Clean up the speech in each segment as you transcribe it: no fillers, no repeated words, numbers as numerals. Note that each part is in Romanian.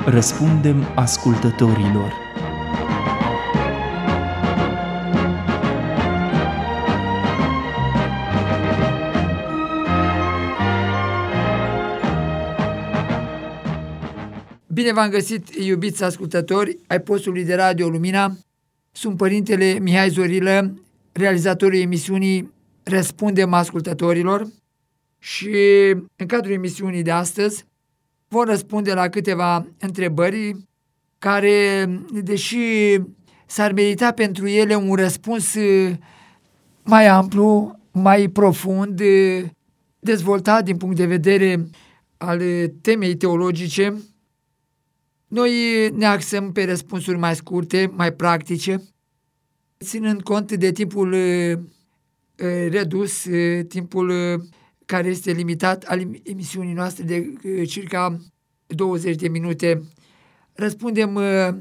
Răspundem ascultătorilor. Bine v-am găsit, iubiți ascultători ai postului de radio Lumina. Sunt părintele Mihai Zorilă, realizatorul emisiunii Răspundem ascultătorilor, și în cadrul emisiunii de astăzi vor răspunde la câteva întrebări care, deși s-ar merita pentru ele un răspuns mai amplu, mai profund, dezvoltat din punct de vedere al temei teologice, noi ne axăm pe răspunsuri mai scurte, mai practice, ținând cont de timpul redus, timpul care este limitat al emisiunii noastre de circa 20 de minute. Răspundem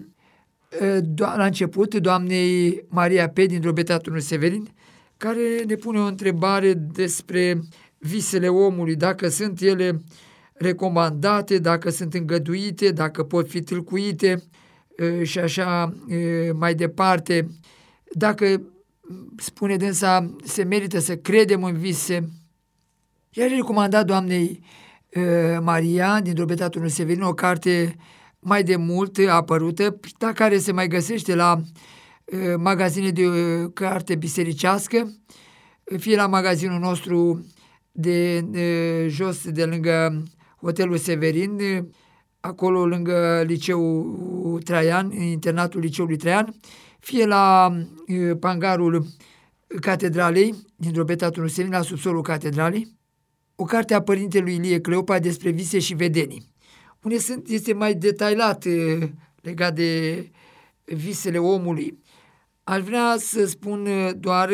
la început doamnei Maria P. din Drobeta Turnul Severin, care ne pune o întrebare despre visele omului, dacă sunt ele recomandate, dacă sunt îngăduite, dacă pot fi tâlcuite și așa mai departe. Dacă, spune dânsa, se merită să credem în vise. Iar recomandat doamnei Maria din Drobeta Turnul Severin o carte mai de mult apărută, dar care se mai găsește la magazine de carte bisericească, fie la magazinul nostru de jos, de lângă Hotelul Severin, acolo lângă Liceul Traian, internatul Liceului Traian, fie la pangarul Catedralei din Drobeta Turnul Severin, la subsolul Catedralei, o carte a părintelui Ilie Cleopa despre vise și vedenii, unde este mai detaliat legat de visele omului. Aș vrea să spun doar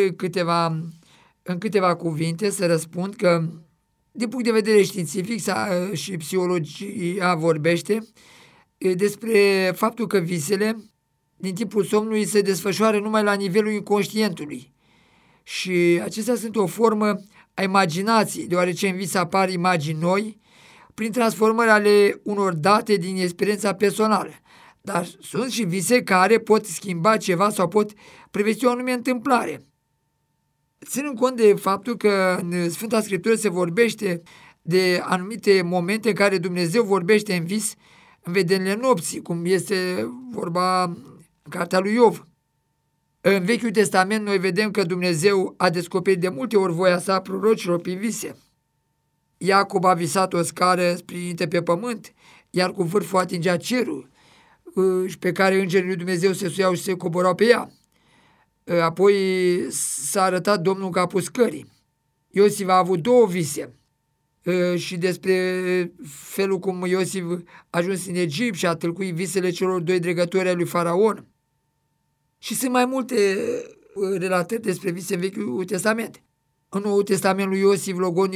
în câteva cuvinte, să răspund că din punct de vedere științific și psihologia vorbește despre faptul că visele din timpul somnului se desfășoară numai la nivelul inconștientului și acestea sunt o formă a imaginației, deoarece în vis apar imagini noi prin transformări ale unor date din experiența personală, dar sunt și vise care pot schimba ceva sau pot prevesti o anume întâmplare. Ținând cont de faptul că în Sfânta Scriptură se vorbește de anumite momente în care Dumnezeu vorbește în vis, în vedenile nopții, cum este vorba în cartea lui Iov. În Vechiul Testament noi vedem că Dumnezeu a descoperit de multe ori voia sa prorocilor prin vise. Iacob a visat o scară sprijinită pe pământ, iar cu vârful atingea cerul, și pe care îngerii lui Dumnezeu se suiau și se coborau pe ea. Apoi s-a arătat Domnul ca puscării. Iosif a avut două vise și despre felul cum Iosif a ajuns în Egipt și a tâlcuit visele celor doi dregători ai lui Faraon. Și sunt mai multe relatări despre vise în Vechiul Testament. În Noul Testament lui Iosif,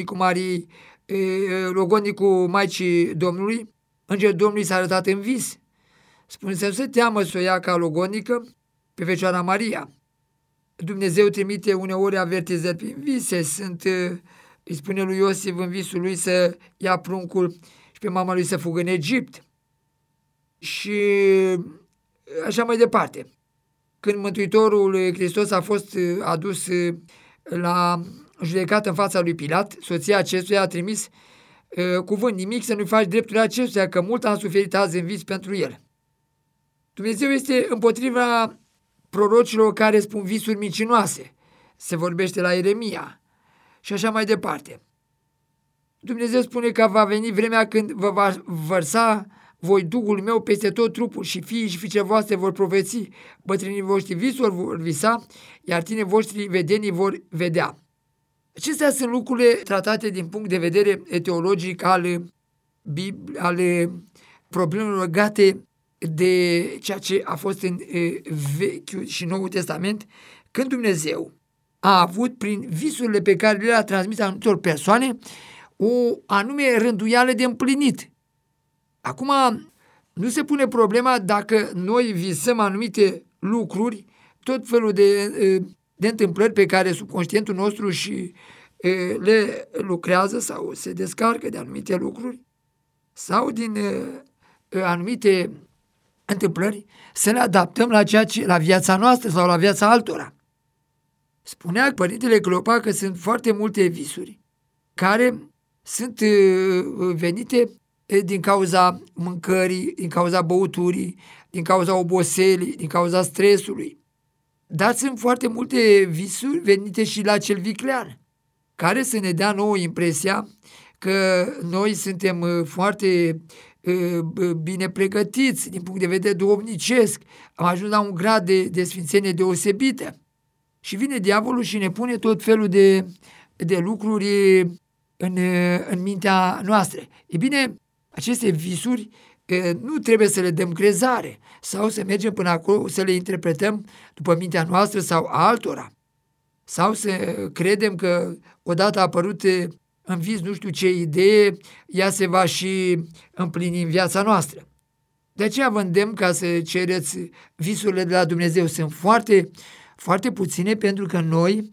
logodnicul Maicii Domnului, îngerul Domnului s-a arătat în vis. Spune să nu se teamă să o ia ca logodnică pe Fecioara Maria. Dumnezeu trimite uneori avertizări prin vise, îi spune lui Iosif în visul lui să ia pruncul și pe mama lui să fugă în Egipt. Și așa mai departe. Când Mântuitorul Hristos a fost adus la judecată în fața lui Pilat, soția acestuia a trimis cuvânt: nimic să nu faci dreptul acestuia, că mult am suferit azi în vis pentru el. Dumnezeu este împotriva prorocilor care spun visuri mincinoase. Se vorbește la Ieremia și așa mai departe. Dumnezeu spune că va veni vremea când vă va vărsa voi Duhul meu peste tot trupul și fiii și fiicele voastre vor profeți, bătrânii voștri visuri vor visa, iar tineri voștri vedenii vor vedea. Acestea sunt lucrurile tratate din punct de vedere teologic ale problemelor legate de ceea ce a fost în Vechiul și Noul Testament, când Dumnezeu a avut, prin visurile pe care le-a transmis anumitor persoane, o anume rânduială de împlinit. Acum, nu se pune problema dacă noi visăm anumite lucruri, tot felul de întâmplări pe care subconștientul nostru și le lucrează sau se descarcă de anumite lucruri, sau din anumite întâmplări, să ne adaptăm la viața noastră sau la viața altora. Spunea Părintele Cleopa că sunt foarte multe visuri care sunt venite din cauza mâncării, din cauza băuturii, din cauza oboselii, din cauza stresului. Dar sunt foarte multe visuri venite și la cel viclean, care să ne dea nouă impresia că noi suntem foarte bine pregătiți din punct de vedere duhovnicesc, am ajuns la un grad de sfințenie deosebită. Și vine diavolul și ne pune tot felul de lucruri în mintea noastră. E bine, aceste visuri nu trebuie să le dăm crezare sau să mergem până acolo să le interpretăm după mintea noastră sau a altora. Sau să credem că odată a apărut în vis nu știu ce idee, ea se va și împlini în viața noastră. De aceea vă îndemn ca să cereți visurile de la Dumnezeu. Sunt foarte, foarte puține pentru că noi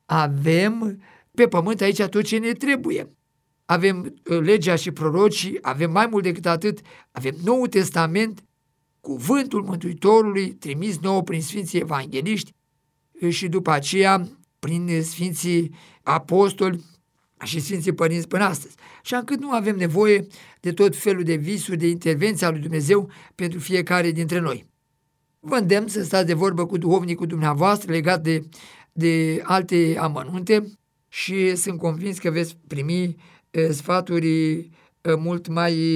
avem pe pământ aici tot ce ne trebuie. Avem legea și prorocii, avem mai mult decât atât, avem Noul Testament, cuvântul Mântuitorului trimis nouă prin Sfinții Evangeliști și după aceea prin Sfinții Apostoli și Sfinții Părinți până astăzi. Și încât nu avem nevoie de tot felul de visuri, de intervenția lui Dumnezeu pentru fiecare dintre noi. Vă îndemn să stați de vorbă cu duhovnicul dumneavoastră legat de alte amănunte și sunt convins că veți primi sfaturi mult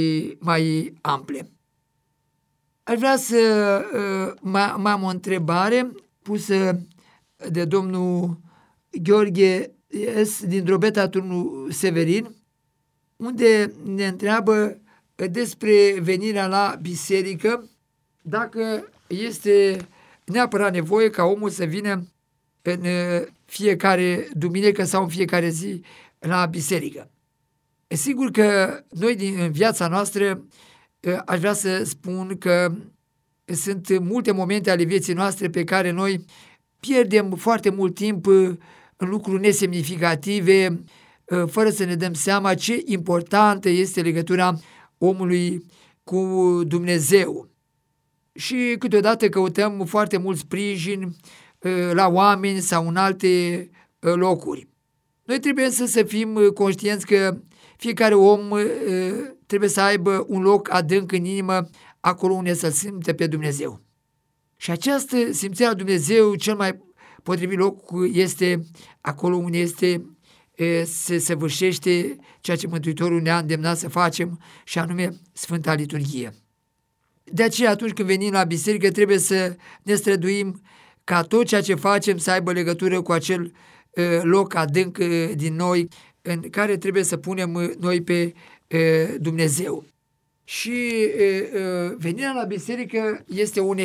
mai ample. Aș vrea să mai am o întrebare pusă de domnul Gheorghe din Drobeta Turnul Severin, unde ne întreabă despre venirea la biserică, dacă este neapărat nevoie ca omul să vină în fiecare duminică sau în fiecare zi la biserică. E sigur că noi în viața noastră aș vrea să spun că sunt multe momente ale vieții noastre pe care noi pierdem foarte mult timp în lucruri nesemnificative, fără să ne dăm seama ce importantă este legătura omului cu Dumnezeu. Și câteodată căutăm foarte mult sprijin la oameni sau în alte locuri. Noi trebuie să fim conștienți că fiecare om trebuie să aibă un loc adânc în inimă, acolo unde să simte pe Dumnezeu. Și această simțire a Dumnezeu, cel mai potrivit loc este acolo unde se săvârșește ceea ce Mântuitorul ne-a îndemnat să facem, și anume Sfânta Liturghie. De aceea, atunci când venim la biserică, trebuie să ne străduim ca tot ceea ce facem să aibă legătură cu acel loc adânc din noi, în care trebuie să punem noi pe Dumnezeu. Și venirea la biserică este o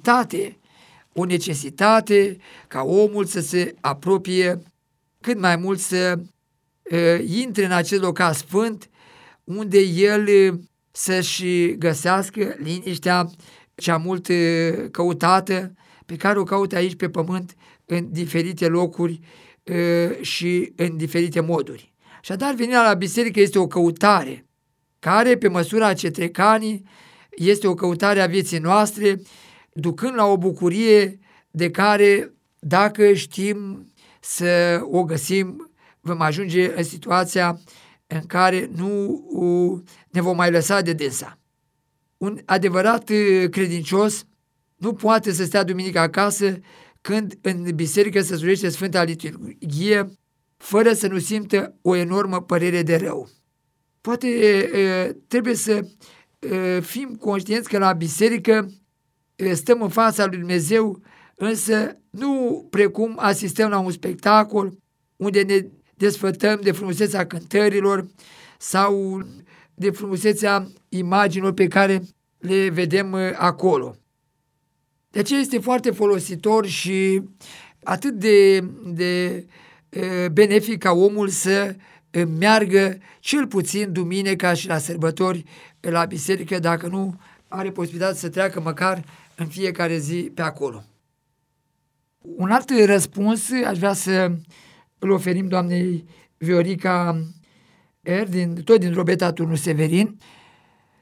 necesitate ca omul să se apropie cât mai mult, să intre în acel loc sfânt, unde el să-și găsească liniștea cea mult căutată, pe care o caută aici pe pământ în diferite locuri și în diferite moduri. Așadar, venirea la biserică este o căutare care, pe măsura ce trec ani, este o căutare a vieții noastre, ducând la o bucurie de care, dacă știm să o găsim, vom ajunge în situația în care nu ne vom mai lăsa de dânsa. Un adevărat credincios nu poate să stea duminica acasă când în biserică se slujește Sfânta Liturghie fără să nu simtă o enormă părere de rău. Poate trebuie să fim conștienți că la biserică stăm în fața lui Dumnezeu, însă nu precum asistăm la un spectacol unde ne desfătăm de frumusețea cântărilor sau de frumusețea imaginilor pe care le vedem acolo. De aceea este foarte folositor și atât de benefic ca omul să meargă cel puțin duminica și la sărbători la biserică, dacă nu are posibilitatea să treacă măcar în fiecare zi pe acolo. Un alt răspuns aș vrea să îl oferim doamnei Viorica tot din Drobeta Turnul Severin,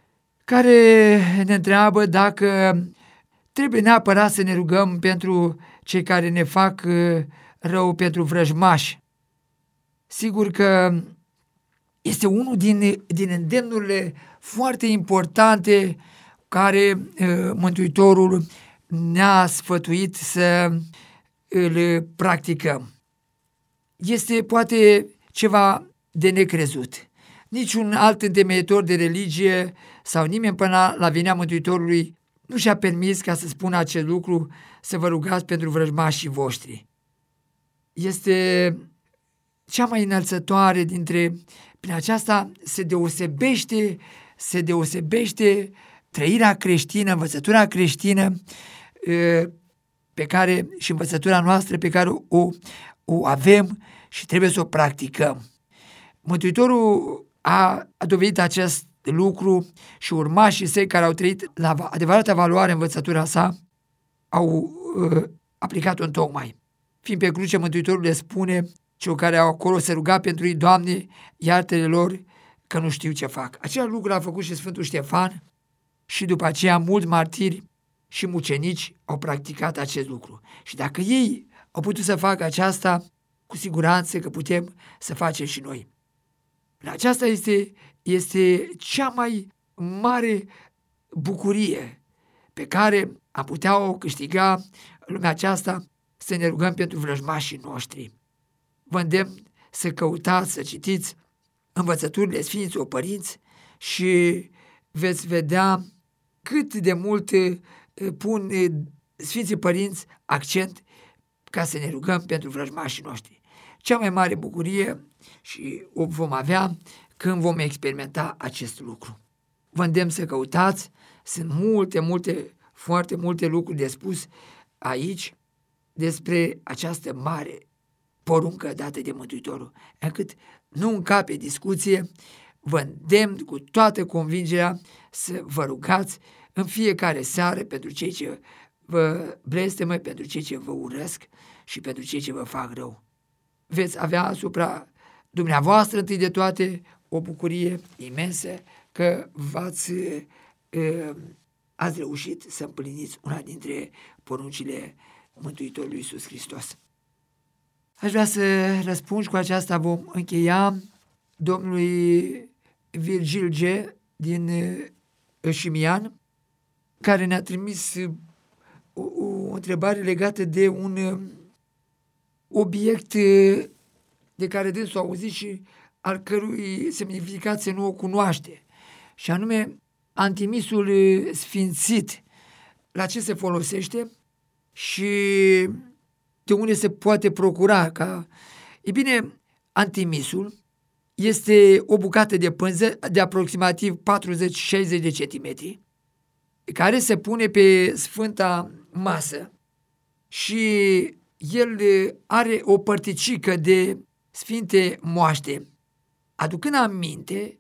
care ne întreabă dacă trebuie neapărat să ne rugăm pentru cei care ne fac rău, pentru vrăjmași. Sigur că este unul din îndemnurile foarte importante care Mântuitorul ne-a sfătuit să îl practicăm. Este poate ceva de necrezut. Niciun alt întemeitor de religie sau nimeni până la venirea Mântuitorului nu și-a permis ca să spună acest lucru, să vă rugați pentru vrăjmașii voștri. Este cea mai înălțătoare prin aceasta se deosebește trăirea creștină, învățătura creștină pe care și învățătura noastră pe care o avem și trebuie să o practicăm. Mântuitorul a dovedit acest lucru și urmașii săi care au trăit la adevărata valoare învățătura sa au aplicat-o întocmai. Fiind pe cruce, Mântuitorul le spune celor care au acolo să ruga pentru ei: Doamne, iartă-le lor că nu știu ce fac. Același lucru a făcut și Sfântul Ștefan și după aceea mulți martiri și mucenici au practicat acest lucru. Și dacă ei au putut să facă aceasta, cu siguranță că putem să facem și noi. Aceasta este cea mai mare bucurie pe care am putea o câștiga în lumea aceasta, să ne rugăm pentru vrăjmașii noștri. Vă îndemn să căutați, să citiți învățăturile Sfinților Părinți și veți vedea cât de mult pun Sfinții Părinți accent ca să ne rugăm pentru vrăjmașii noștri. Cea mai mare bucurie și o vom avea când vom experimenta acest lucru. Vă îndemn să căutați, sunt foarte multe lucruri de spus aici despre această mare poruncă dată de Mântuitorul, încât nu încape discuție. Vă îndemn cu toată convingerea să vă rugați în fiecare seară pentru cei ce vă blestemă, pentru cei ce vă urăsc și pentru cei ce vă fac rău. Veți avea asupra dumneavoastră întâi de toate o bucurie imensă că ați reușit să împliniți una dintre poruncile Mântuitorului Iisus Hristos. Aș vrea să răspund și cu aceasta vom încheia domnului Virgil G. din Șimian, care ne-a trimis o întrebare legată de un obiect de care dânsul a auzit și al cărui semnificație nu o cunoaște, și anume antimisul sfințit. La ce se folosește și de unde se poate procura? E bine, antimisul este o bucată de pânză de aproximativ 40-60 de centimetri, care se pune pe sfânta masă și el are o părticică de sfinte moaște, aducând aminte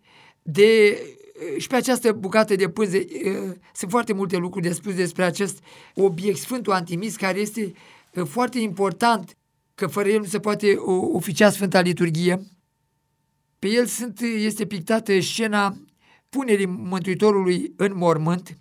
și pe această bucată de pânză sunt foarte multe lucruri de spus despre acest obiect, Sfântul Antimis, care este foarte important, că fără el nu se poate oficia Sfânta Liturghie. Pe el este pictată scena punerii Mântuitorului în mormânt,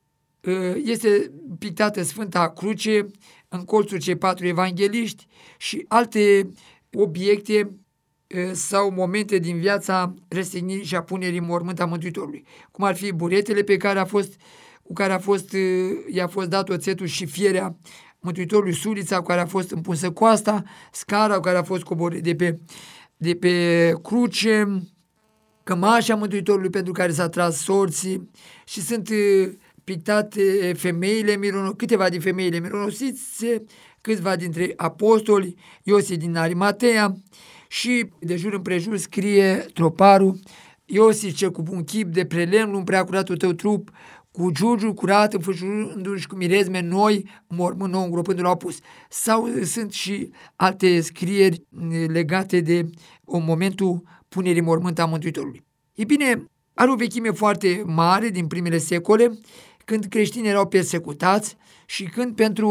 este pictată Sfânta Cruce, în colțul cei 4 evangeliști și alte obiecte sau momente din viața răstignirii și a punerii în mormânt a Mântuitorului, cum ar fi buretele cu care i-a fost dat oțetul și fierea Mântuitorului, sulița cu care a fost împunsă coasta, scara cu care a fost coborât de pe cruce, cămașa Mântuitorului pentru care s-a tras sorții, și sunt pictate câteva din femeile mironosițe, câțiva dintre apostoli, Iosif din Arimatea, și de jur împrejur scrie troparul: Iosif, cel cu bun chip, de prelemnul în preacuratul tău trup, cu giurgiul curat, înfășurându-și cu mirezme noi, mormânt nou îngropându-l au pus. Sau sunt și alte scrieri legate de momentul punerii mormânt a Mântuitorului. E bine, are o vechime foarte mare din primele secole, când creștinii erau persecutați și când, pentru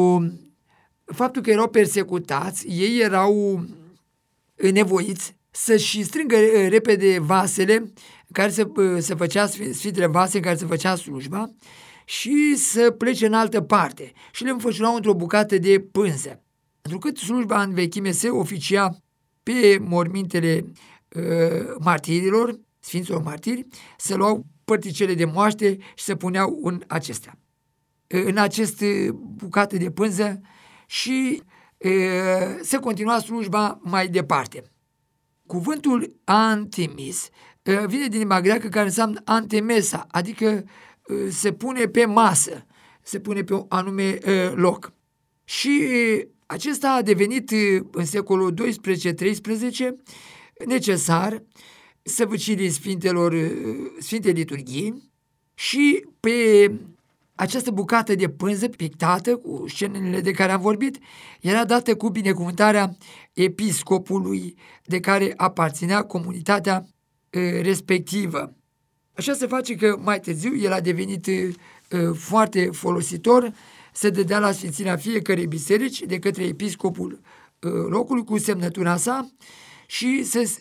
faptul că erau persecutați, ei erau nevoiți să-și strângă repede vasele în care se făcea Sfintele Vase, în care se făcea slujba, și să plece în altă parte și le înfășurau într-o bucată de pânză. Întrucât slujba în vechime se oficia pe mormintele martirilor, Sfinților Martiri, se luau părticele de moaște și se puneau în aceste bucate de pânză și se continua slujba mai departe. Cuvântul antimis vine din limba greacă, care înseamnă antemesa, adică se pune pe masă, se pune pe un anume loc. Și acesta a devenit în secolul XII-XIII necesar săvârșirii Sfintei Liturghii și pe această bucată de pânză pictată cu scenele de care am vorbit era dată cu binecuvântarea episcopului de care aparținea comunitatea respectivă. Așa se face că mai târziu el a devenit foarte folositor, se dădea la sfințirea fiecărei biserici de către episcopul locului cu semnătura sa și se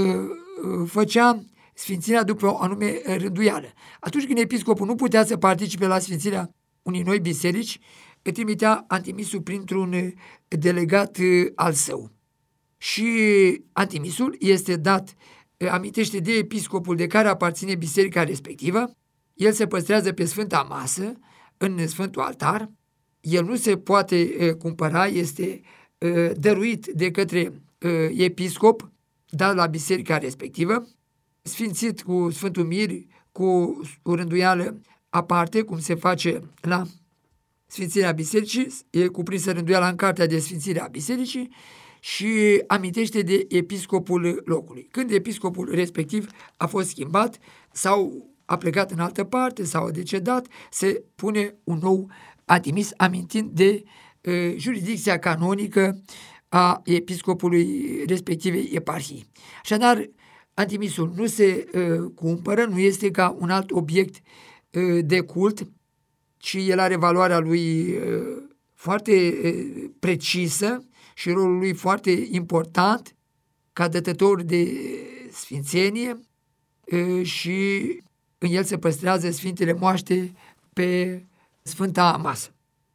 făcea sfințirea după o anume rânduială. Atunci când episcopul nu putea să participe la sfințirea unei noi biserici, îi trimitea antimisul printr-un delegat al său. Și antimisul este dat, amintește de episcopul de care aparține biserica respectivă, el se păstrează pe Sfânta Masă, în Sfântul Altar, el nu se poate cumpăra, este dăruit de către episcop, dat la biserica respectivă, sfințit cu Sfântul Mir, cu o rânduială aparte, cum se face la sfințirea bisericii, e cuprinsă rânduiala în cartea de sfințire a bisericii și amintește de episcopul locului. Când episcopul respectiv a fost schimbat sau a plecat în altă parte sau a decedat, se pune un nou antimis, amintind de jurisdicția canonică a episcopului respectivei eparhii. Așadar, antimisul nu se cumpără, nu este ca un alt obiect de cult, ci el are valoarea lui foarte precisă și rolul lui foarte important ca dătător de sfințenie și în el se păstrează Sfintele Moaște pe Sfânta Masă.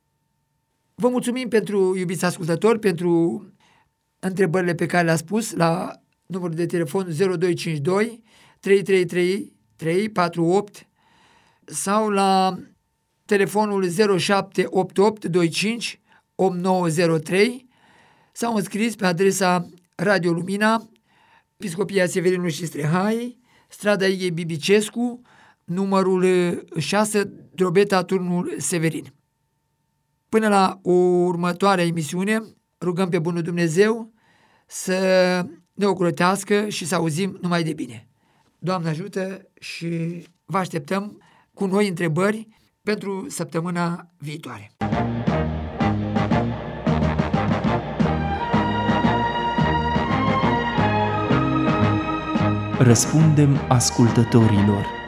Vă mulțumim pentru, iubiți ascultători, pentru întrebările pe care le-ați spus la numărul de telefon 0252 333 348 sau la telefonul 0788 25 8903 sau înscris pe adresa Radio Lumina, Episcopia Severinului și Strehai, strada Ighei Bibicescu, numărul 6, Drobeta, Turnul Severin. Până la o următoare emisiune, rugăm pe Bunul Dumnezeu să ne ocrotească și să auzim numai de bine. Doamne ajută și vă așteptăm cu noi întrebări pentru săptămâna viitoare. Răspundem ascultătorilor.